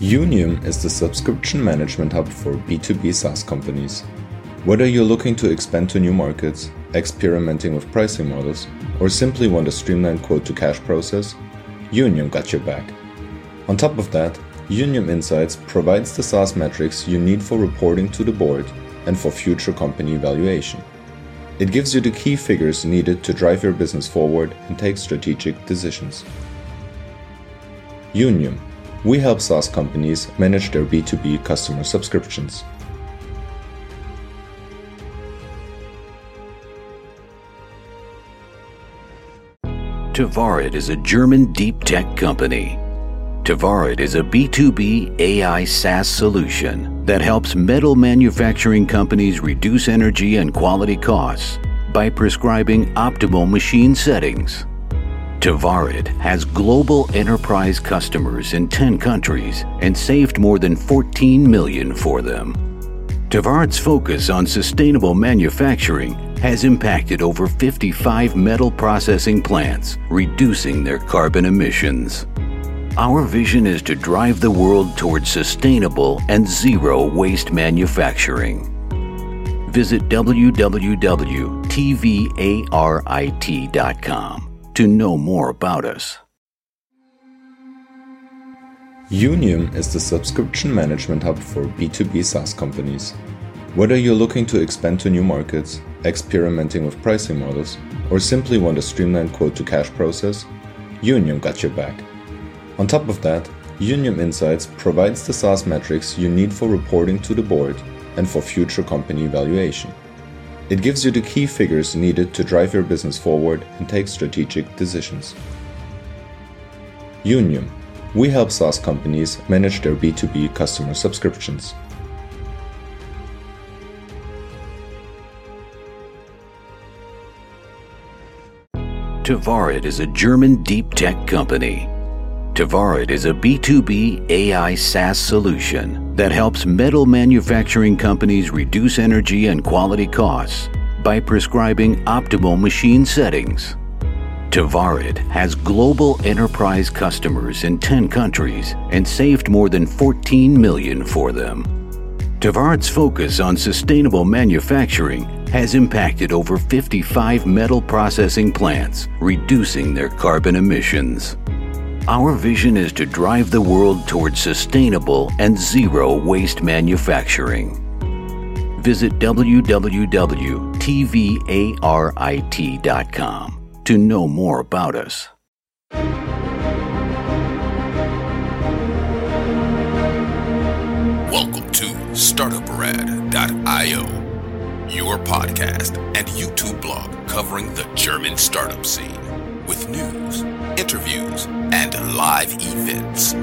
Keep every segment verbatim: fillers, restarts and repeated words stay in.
Unium is the subscription management hub for B two B SaaS companies. Whether you're looking to expand to new markets, experimenting with pricing models, or simply want a streamlined quote-to-cash process, Unium got your back. On top of that, Unium Insights provides the SaaS metrics you need for reporting to the board and for future company evaluation. It gives you the key figures needed to drive your business forward and take strategic decisions. Unium. We help SaaS companies manage their B two B customer subscriptions. Tavarid is a German deep tech company. Tavarid is a B two B A I SaaS solution that helps metal manufacturing companies reduce energy and quality costs by prescribing optimal machine settings. Tavarid has global enterprise customers in ten countries and saved more than fourteen million for them. Tavarid's focus on sustainable manufacturing has impacted over fifty-five metal processing plants, reducing their carbon emissions. Our vision is to drive the world towards sustainable and zero waste manufacturing. Visit w w w dot t v a r i t dot com to know more about us. Unium is the subscription management hub for B two B SaaS companies. Whether you're looking to expand to new markets, experimenting with pricing models, or simply want a streamlined quote-to-cash process, Unium got your back. On top of that, Unium Insights provides the SaaS metrics you need for reporting to the board and for future company evaluation. It gives you the key figures needed to drive your business forward and take strategic decisions. Unium. We help SaaS companies manage their B two B customer subscriptions. Tavarid is a German deep tech company. Tavarid is a B two B A I SaaS solution that helps metal manufacturing companies reduce energy and quality costs by prescribing optimal machine settings. Tavarid has global enterprise customers in ten countries and saved more than fourteen million for them. Tavarid's focus on sustainable manufacturing has impacted over fifty-five metal processing plants, reducing their carbon emissions. Our vision is to drive the world towards sustainable and zero waste manufacturing. Visit w w w dot t v a r i t dot com to know more about us. Welcome to startup rad dot i o, your podcast and YouTube blog covering the German startup scene with news, interviews, and live events.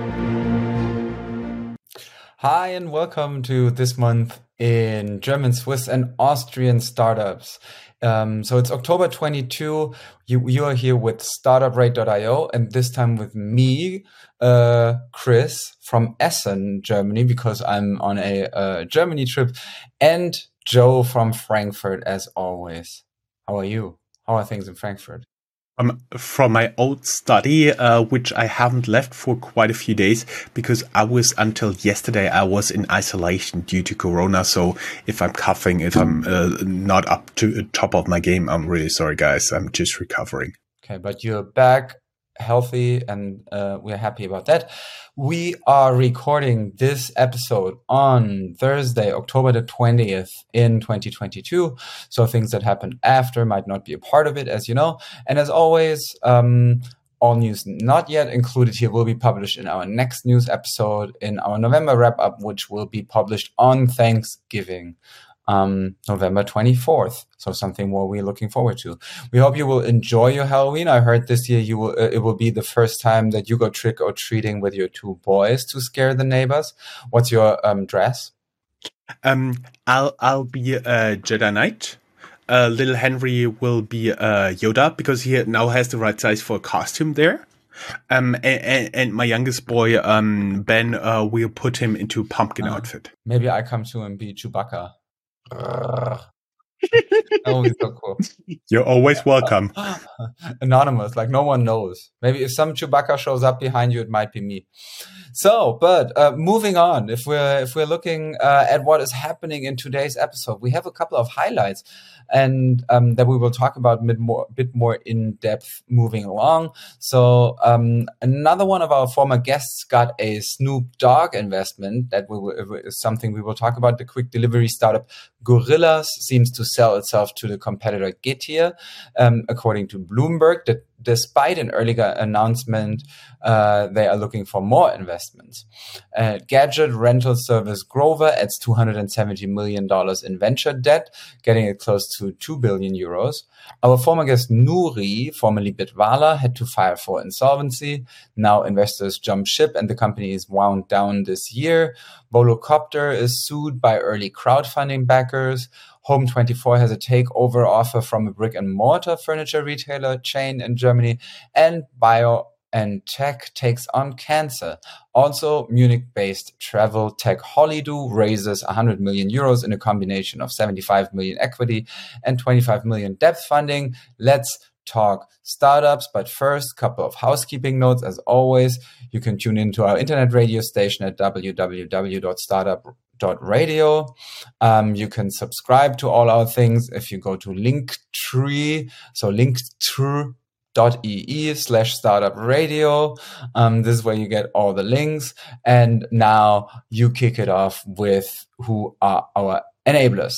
Hi, and welcome to this month in German, Swiss, and Austrian startups. Um, so it's October twenty-second. You, you are here with startup rad dot i o, and this time with me, uh, Chris from Essen, Germany, because I'm on a uh, Germany trip, and Joe from Frankfurt, as always. How are you? How are things in Frankfurt? Um, from my old study, uh, which I haven't left for quite a few days because I was, until yesterday, I was in isolation due to Corona. So if I'm coughing, if I'm uh, not up to the top of my game, I'm really sorry, guys. I'm just recovering. Okay, but you're back healthy, and uh, we're happy about that. We are recording this episode on Thursday, October the twentieth in twenty twenty-two. So things that happened after might not be a part of it, as you know. And as always, um, all news not yet included here will be published in our next news episode in our November wrap-up, which will be published on Thanksgiving. Um, November twenty-fourth. So something more we're looking forward to. We hope you will enjoy your Halloween. I heard this year you will, uh, it will be the first time that you go trick or treating with your two boys to scare the neighbors. What's your um, dress? Um, I'll I'll be a Jedi Knight. Uh, little Henry will be uh, Yoda because he now has the right size for a costume there. Um, and, and my youngest boy, um, Ben, uh, we'll put him into a pumpkin uh, outfit. Maybe I come to and be Chewbacca. That would be so cool. You're always welcome. Anonymous, like no one knows. Maybe if some Chewbacca shows up behind you, it might be me. So, but uh, moving on, if we're if we're looking uh, at what is happening in today's episode, we have a couple of highlights, and um, that we will talk about a more, bit more in depth moving along. So, um, another one of our former guests got a Snoop Dogg investment that we will, is something we will talk about. The quick delivery startup Gorillas seems to sell itself to the competitor Getir, um, according to Bloomberg. That despite an earlier announcement, uh, they are looking for more investments. Uh, gadget rental service Grover adds two hundred seventy million dollars in venture debt, getting it close to two billion euros. Our former guest Nuri, formerly Bitwala, had to file for insolvency. Now investors jump ship and the company is wound down this year. Volocopter is sued by early crowdfunding backers. Home twenty-four has a takeover offer from a brick and mortar furniture retailer chain in Germany, and BioNTech takes on cancer. Also, Munich-based travel tech Holido raises one hundred million euros in a combination of seventy-five million equity and twenty-five million debt funding. Let's talk startups, but first, couple of housekeeping notes. As always, you can tune into our internet radio station at w w w dot startup dot radio. Um, you can subscribe to all our things if you go to Linktree, so linktree dot e e slash startup radio. Um, this is where you get all the links. And now you kick it off with who are our enablers.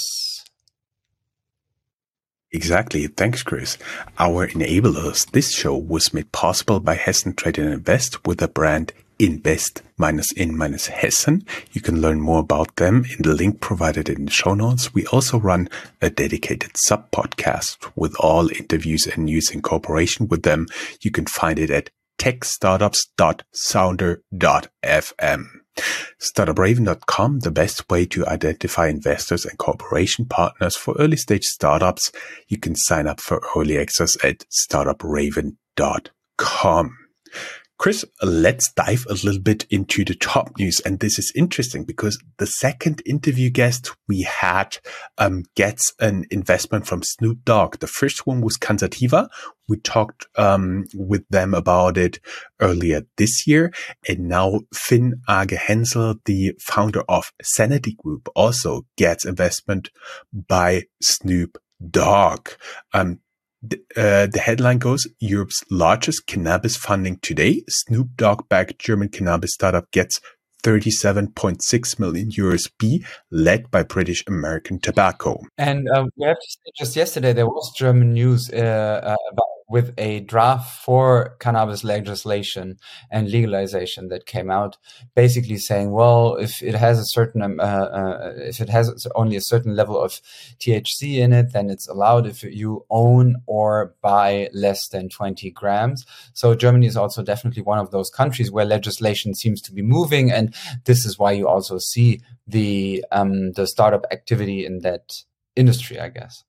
Exactly. Thanks, Chris. Our enablers. This show was made possible by Hessen Trade and Invest with the brand Invest minus in minus Hessen. You can learn more about them in the link provided in the show notes. We also run a dedicated sub podcast with all interviews and news in cooperation with them. You can find it at tech startups dot sounder dot f m. startup raven dot com, the best way to identify investors and cooperation partners for early stage startups. You can sign up for early access at startup raven dot com. Chris, let's dive a little bit into the top news. And this is interesting because the second interview guest we had um, gets an investment from Snoop Dogg. The first one was Cansativa. We talked um, with them about it earlier this year. And now Finn Age Hensel, the founder of Sanity Group, also gets investment by Snoop Dogg. Um, The, uh, the headline goes, Europe's largest cannabis funding today. Snoop Dogg-backed German cannabis startup gets thirty-seven point six million euros B, led by British American Tobacco. And uh, we have to say, just yesterday, there was German news uh, uh, about, with a draft for cannabis legislation and legalization that came out, basically saying, well, if it has a certain, um, uh, uh, if it has only a certain level of T H C in it, then it's allowed if you own or buy less than twenty grams. So Germany is also definitely one of those countries where legislation seems to be moving, and this is why you also see the um, the startup activity in that industry, I guess.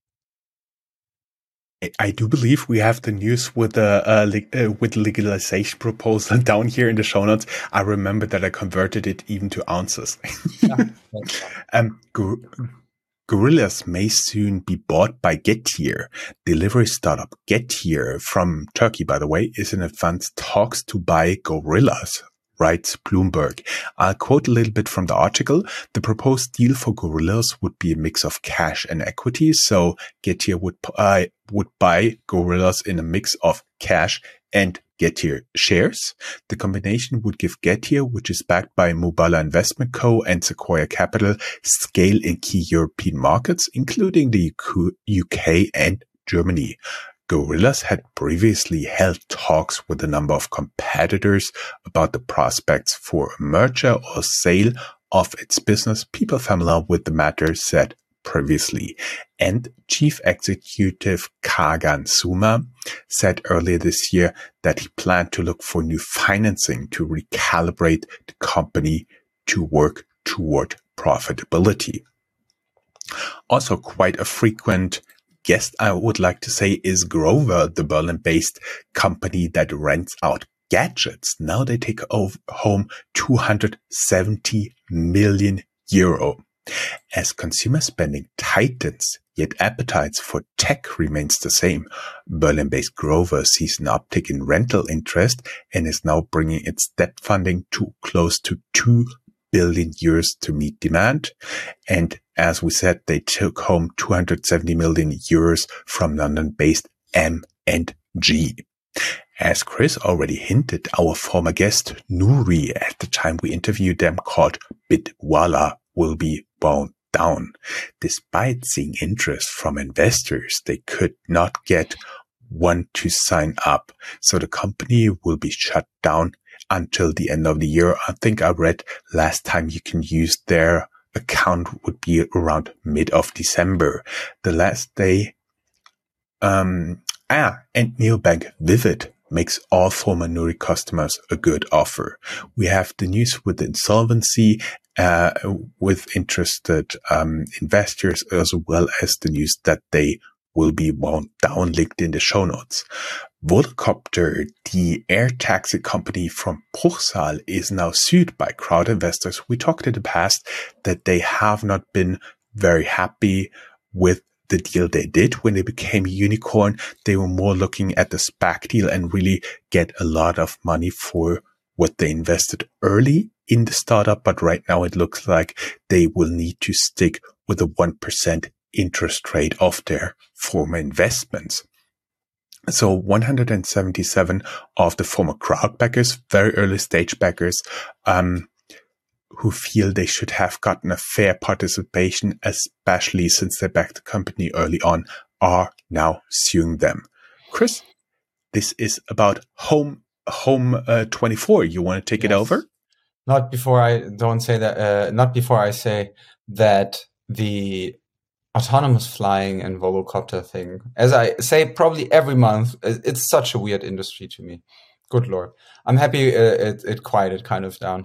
I do believe we have the news with the uh, leg- uh, with legalization proposal down here in the show notes. I remember that I converted it even to ounces. Yeah. um, Gor- Gorillas may soon be bought by Getir. Delivery startup Getir from Turkey, by the way, is in advanced talks to buy Gorillas, writes Bloomberg. I'll quote a little bit from the article. The proposed deal for Gorillas would be a mix of cash and equity. So Getir would uh, would buy Gorillas in a mix of cash and Getir shares. The combination would give Getir, which is backed by Mubala Investment Co. and Sequoia Capital, scale in key European markets, including the U K and Germany. Gorillas had previously held talks with a number of competitors about the prospects for a merger or sale of its business. People familiar with the matter said previously. And Chief Executive Kagan Suma said earlier this year that he planned to look for new financing to recalibrate the company to work toward profitability. Also, quite a frequent guest, I would like to say, is Grover, the Berlin-based company that rents out gadgets. Now they take home two hundred seventy million euro As consumer spending tightens, yet appetites for tech remains the same, Berlin-based Grover sees an uptick in rental interest and is now bringing its debt funding to close to two billion euros to meet demand. And as we said, they took home two hundred seventy million euros from London-based M and G. As Chris already hinted, our former guest, Nouri, at the time we interviewed them, called Bitwala, will be wound down. Despite seeing interest from investors, they could not get one to sign up. So the company will be shut down until the end of the year. I think I read last time you can use their account would be around mid of December. The last day, um, ah, and neobank Vivid makes all former Nouri customers a good offer. We have the news with insolvency, uh, with interested, um, investors, as well as the news that they will be wound down, linked in the show notes. Volocopter, the air taxi company from Bruchsal, is now sued by crowd investors. We talked in the past that they have not been very happy with the deal they did when they became a unicorn. They were more looking at the SPAC deal and really get a lot of money for what they invested early in the startup. But right now it looks like they will need to stick with a one percent interest rate of their former investments. So one hundred seventy-seven of the former crowd backers, very early stage backers, um, who feel they should have gotten a fair participation, especially since they backed the company early on, are now suing them. Chris, this is about Home Home uh, twenty-four. You want to take yes. it over? Not before I don't say that. Uh, not before I say that the autonomous flying and Volocopter thing, as I say probably every month, it's such a weird industry to me. Good Lord. I'm happy uh, it, it quieted kind of down.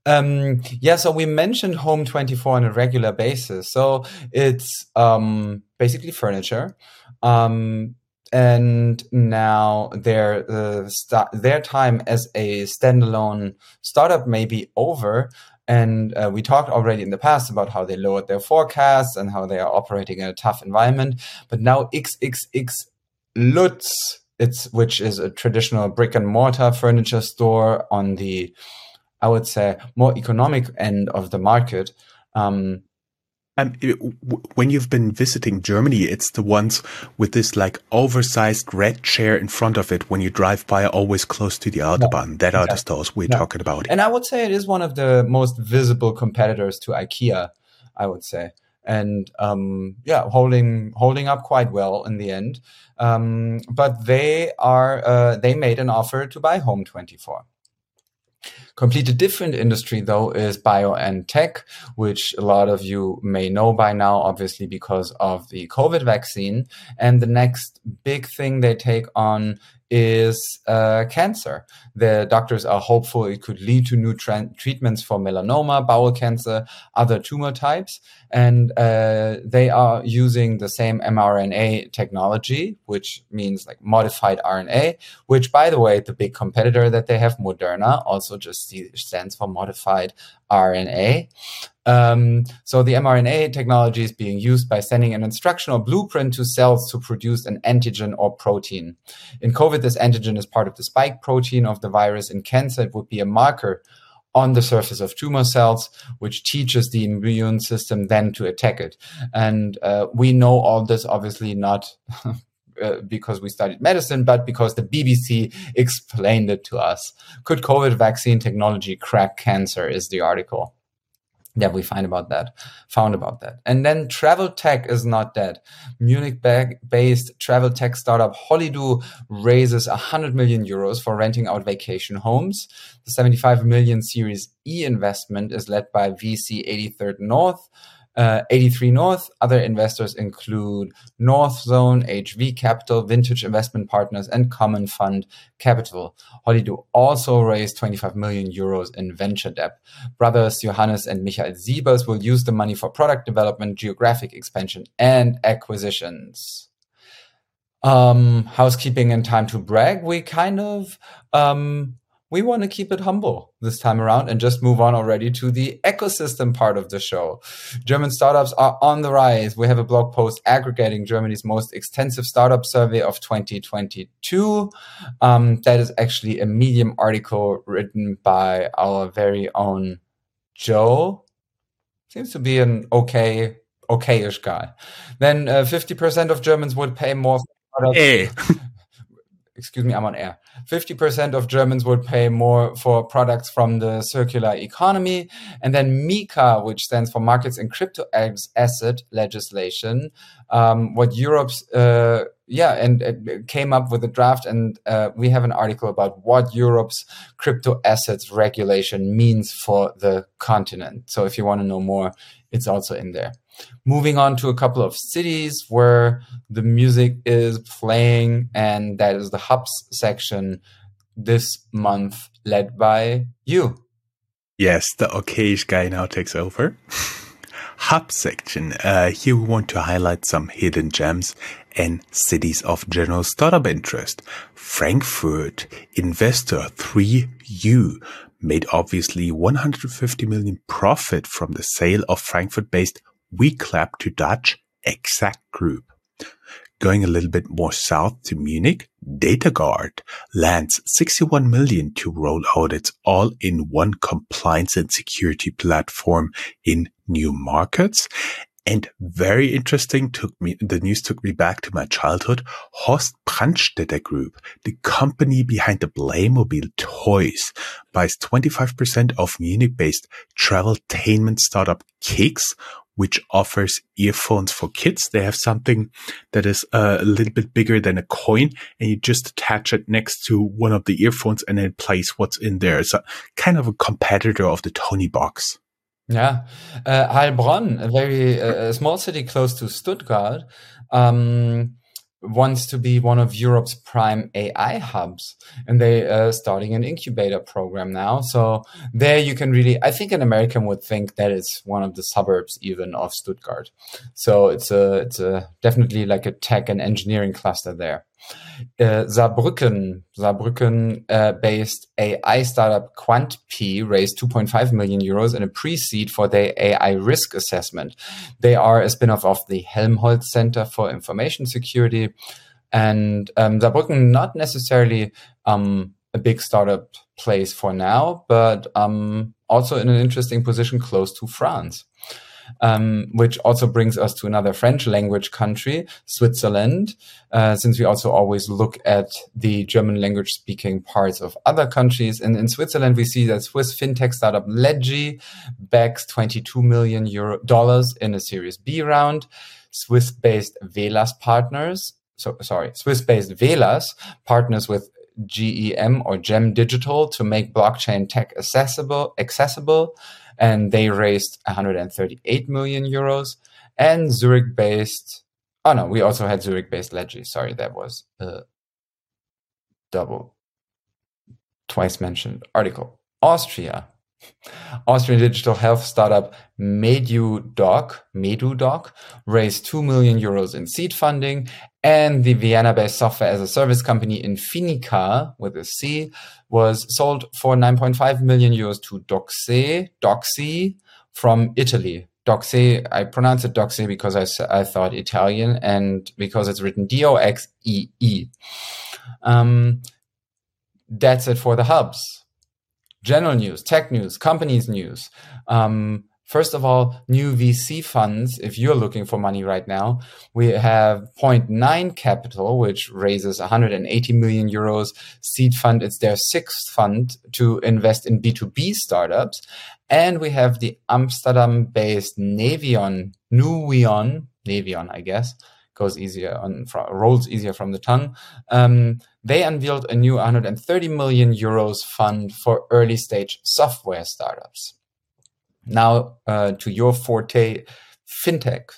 Um, yeah, so we mentioned Home twenty-four on a regular basis. So it's um, basically furniture. Um, and now their, uh, st- their time as a standalone startup may be over. And uh, we talked already in the past about how they lowered their forecasts and how they are operating in a tough environment. But now X X X Lutz, it's which is a traditional brick and mortar furniture store on the, I would say, more economic end of the market. Um, Um, it, w- when you've been visiting Germany, it's the ones with this like oversized red chair in front of it when you drive by, always close to the Autobahn. Yeah, that exactly. are the stores we're yeah. talking about. And I would say it is one of the most visible competitors to IKEA, I would say. And um, yeah, holding holding up quite well in the end. Um, but they are uh, they made an offer to buy Home twenty-four. Completely different industry, though, is bio and tech, which a lot of you may know by now, obviously, because of the COVID vaccine. And the next big thing they take on is uh, cancer. The doctors are hopeful it could lead to new tra- treatments for melanoma, bowel cancer, other tumor types. And uh, they are using the same mRNA technology, which means like modified R N A, which, by the way, the big competitor that they have, Moderna, also just stands for modified R N A. Um, so the mRNA technology is being used by sending an instructional blueprint to cells to produce an antigen or protein. In COVID, this antigen is part of the spike protein of the virus. In cancer, it would be a marker on the surface of tumor cells, which teaches the immune system then to attack it. And uh, we know all this, obviously not uh, because we studied medicine, but because the B B C explained it to us. Could COVID vaccine technology crack cancer is the article that we find about that, found about that. And then travel tech is not dead. Munich-based travel tech startup Holido raises one hundred million euros for renting out vacation homes. The seventy-five million Series E investment is led by V C eighty-third North, uh, eighty-three North. Other investors include North Zone, H V Capital, Vintage Investment Partners, and Common Fund Capital. Holido also raised twenty-five million euros in venture debt. Brothers Johannes and Michael Siebers will use the money for product development, geographic expansion, and acquisitions. Um, housekeeping and time to brag. We kind of um, we want to keep it humble this time around and just move on already to the ecosystem part of the show. German startups are on the rise. We have a blog post aggregating Germany's most extensive startup survey of twenty twenty-two. Um, that is actually a Medium article written by our very own Joe. Seems to be an okay, okay-ish guy. Then uh, fifty percent of Germans would pay more for products. Hey. Excuse me, I'm on air. fifty percent of Germans would pay more for products from the circular economy. And then MiCA, which stands for Markets in Crypto Asset Legislation, um, what Europe's, uh, yeah, and it came up with a draft. And uh, we have an article about what Europe's crypto assets regulation means for the continent. So if you want to know more, it's also in there. Moving on to a couple of cities where the music is playing, and that is the hubs section this month, led by you. Yes, the okayish guy now takes over. Hub section. Uh, here we want to highlight some hidden gems and cities of general startup interest. Frankfurt, investor three U, made obviously one hundred fifty million profit from the sale of Frankfurt-based WeClap to Dutch Exact Group. Going a little bit more south to Munich, DataGuard lands sixty-one million to roll out its all-in-one compliance and security platform in new markets. And very interesting, took me, the news took me back to my childhood. Horst Brandstätter Group, the company behind the Playmobil toys, buys twenty-five percent of Munich-based traveltainment startup Kix, which offers earphones for kids. They have something that is uh, a little bit bigger than a coin, and you just attach it next to one of the earphones and it plays what's in there. It's a kind of a competitor of the Tonybox. Yeah. Uh, Heilbronn, a very uh, a small city close to Stuttgart, um, wants to be one of Europe's prime A I hubs, and they are uh, starting an incubator program now. So there you can really, I think an American would think that it's one of the suburbs even of Stuttgart. So it's a, it's a definitely like a tech and engineering cluster there. Uh, Saarbrücken, Saarbrücken uh, based A I startup QuantP raised two point five million euros in a pre-seed for their A I risk assessment. They are a spin-off of the Helmholtz Center for Information Security. And um, Saarbrücken, not necessarily um, a big startup place for now, but um, also in an interesting position close to France. Um, which also brings us to another French language country, Switzerland, uh, since we also always look at the German language speaking parts of other countries. And in Switzerland, we see that Swiss fintech startup Ledgy backs twenty-two million euro dollars in a Series B round. Swiss-based Velas partners, so sorry, Swiss-based Velas partners with G E M or Gem Digital to make blockchain tech accessible, accessible. And they raised one hundred thirty-eight million euros. And Zurich-based, oh no, we also had Zurich-based Ledgy. Sorry, that was a double, twice mentioned article. Austria. Austrian digital health startup MeduDoc, MeduDoc raised two million euros in seed funding, and the Vienna-based software as a service company Infinica with a C was sold for nine point five million euros to Doxe, Doxy from Italy. Doxe, I pronounce it Doxe because I, I thought Italian and because it's written D O X E E. Um, that's it for the hubs. General news, tech news, companies news. Um, first of all, new V C funds. If you're looking for money right now, we have Point Nine Capital, which raises one hundred eighty million euros. Seed fund, it's their sixth fund to invest in B two B startups. And we have the Amsterdam-based Navion, Nuvion, Navion, I guess, goes easier on, rolls easier from the tongue. Um, they unveiled a new one hundred thirty million euros fund for early stage software startups. Now uh, to your forte, fintech.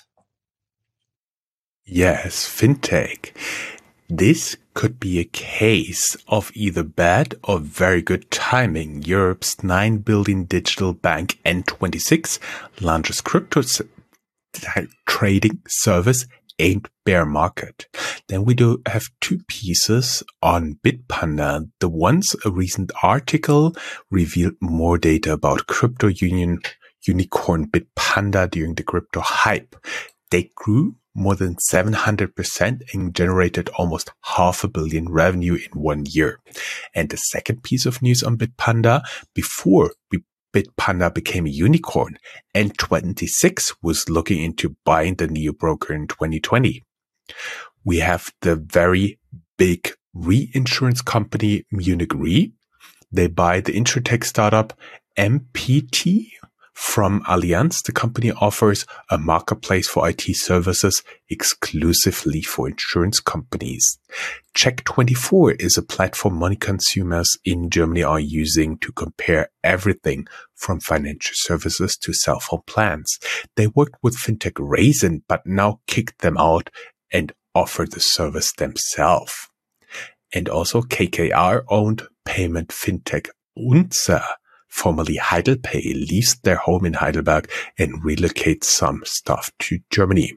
Yes, fintech. This could be a case of either bad or very good timing. Europe's nine billion digital bank N twenty-six launches crypto trading service ain't bear market. Then we do have two pieces on Bitpanda. The one's a recent article revealed more data about crypto union unicorn Bitpanda during the crypto hype. They grew more than seven hundred percent and generated almost half a billion revenue in one year. And the second piece of news on Bitpanda, before Bitpanda became a unicorn, N twenty-six was looking into buying the neo broker in twenty twenty. We have the very big reinsurance company Munich Re. They buy the insurtech startup M P T from Allianz. The company offers a marketplace for I T services exclusively for insurance companies. Check twenty-four is a platform money consumers in Germany are using to compare everything from financial services to cell phone plans. They worked with fintech Raisin, but now kicked them out and offer the service themselves. And also K K R-owned payment fintech Unzer, formerly HeidelPay, leaves their home in Heidelberg and relocates some stuff to Germany.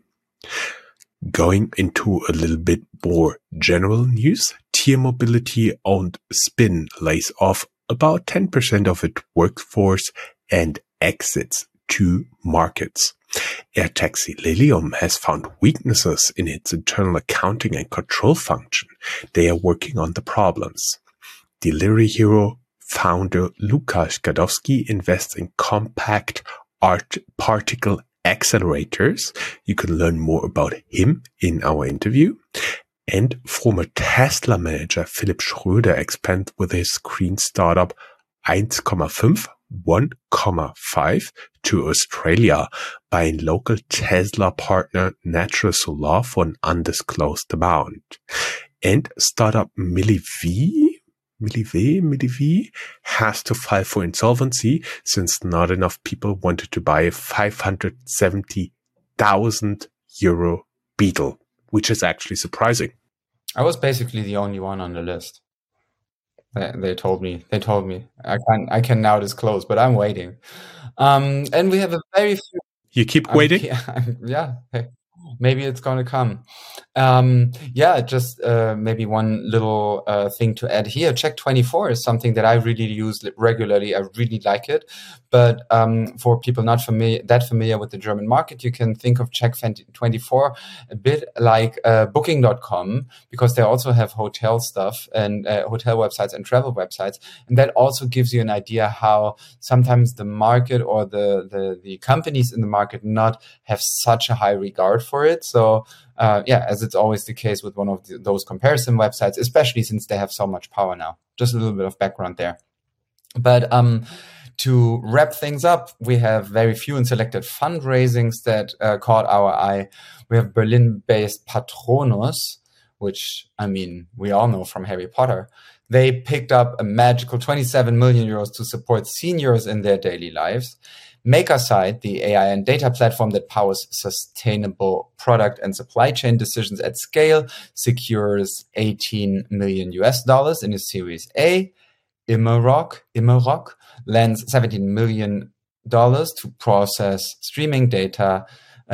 Going into a little bit more general news, Tier Mobility owned Spin lays off about ten percent of its workforce and exits two markets. Air Taxi Lilium has found weaknesses in its internal accounting and control function. They are working on the problems. Delivery Hero founder Lukasz Gadowski invests in compact art particle accelerators. You can learn more about him in our interview. And former Tesla manager Philipp Schröder expands with his green startup one Komma five, one Komma five to Australia, buying local Tesla partner Natural Solar for an undisclosed amount. And startup Milliv, Milliv, Milliv has to file for insolvency since not enough people wanted to buy a five hundred seventy thousand euro Beetle, which is actually surprising. I was basically the only one on the list. They, they told me. They told me. I can I can now disclose, but I'm waiting. Um, and we have a very few. You keep I'm, waiting? Yeah, yeah. Hey, maybe it's going to come. Um, yeah, just uh, maybe one little uh, thing to add here. Check twenty-four is something that I really use regularly. I really like it. But um, for people not familiar, that familiar with the German market, you can think of Check twenty-four a bit like uh, booking dot com, because they also have hotel stuff and uh, hotel websites and travel websites. And that also gives you an idea how sometimes the market or the, the, the companies in the market not have such a high regard for it. So uh, yeah, as it's always the case with one of the, those comparison websites, especially since they have so much power now. Just a little bit of background there. But um, to wrap things up, we have very few and selected fundraisings that uh, caught our eye. We have Berlin-based Patronus, which, I mean, we all know from Harry Potter. They picked up a magical twenty-seven million euros to support seniors in their daily lives. MakerSite, the A I and data platform that powers sustainable product and supply chain decisions at scale, secures eighteen million U S dollars in a Series A. Immerok, Immerok lends seventeen million dollars to process streaming data,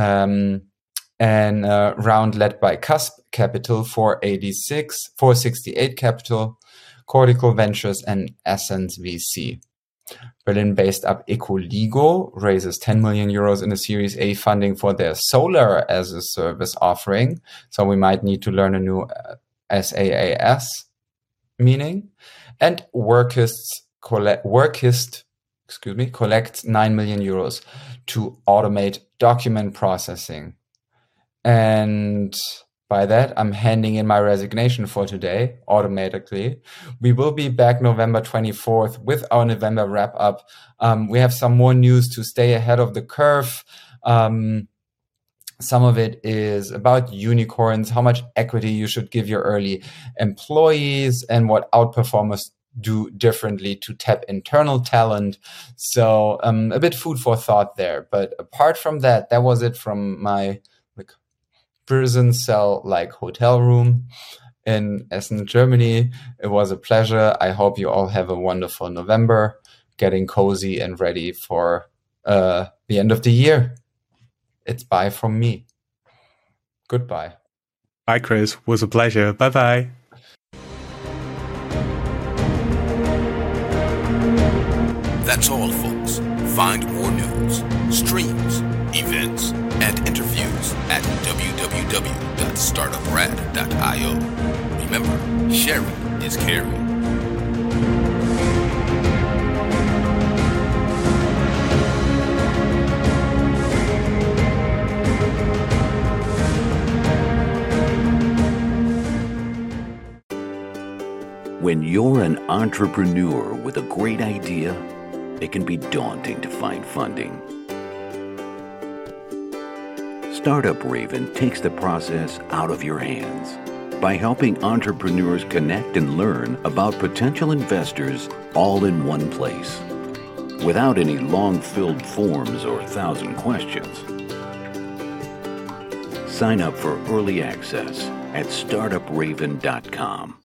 um, and a round led by C U S P Capital, four eighty-six, four sixty-eight Capital, Cortical Ventures, and Essence V C. Berlin-based up Ecoligo raises ten million euros in a Series A funding for their solar as a service offering. So we might need to learn a new uh, SaaS meaning. And Workist, collect, Workist excuse me, collects nine million euros to automate document processing. And by that, I'm handing in my resignation for today, automatically. We will be back November twenty-fourth with our November wrap-up. Um, we have some more news to stay ahead of the curve. Um, some of it is about unicorns, how much equity you should give your early employees, and what outperformers do differently to tap internal talent. So um, a bit food for thought there. But apart from that, that was it from my like prison cell like hotel room in Essen, Germany. It was a pleasure. I hope you all have a wonderful November, getting cozy and ready for uh, the end of the year. It's bye from me. Goodbye. Bye, Chris. It was a pleasure. Bye-bye. That's all, folks. Find more news, streams, events, and interviews at w w w dot startup rad dot i o. Remember, sharing is caring. When you're an entrepreneur with a great idea, it can be daunting to find funding. Startup Raven takes the process out of your hands by helping entrepreneurs connect and learn about potential investors all in one place, without any long-filled forms or thousand questions. Sign up for early access at startup raven dot com.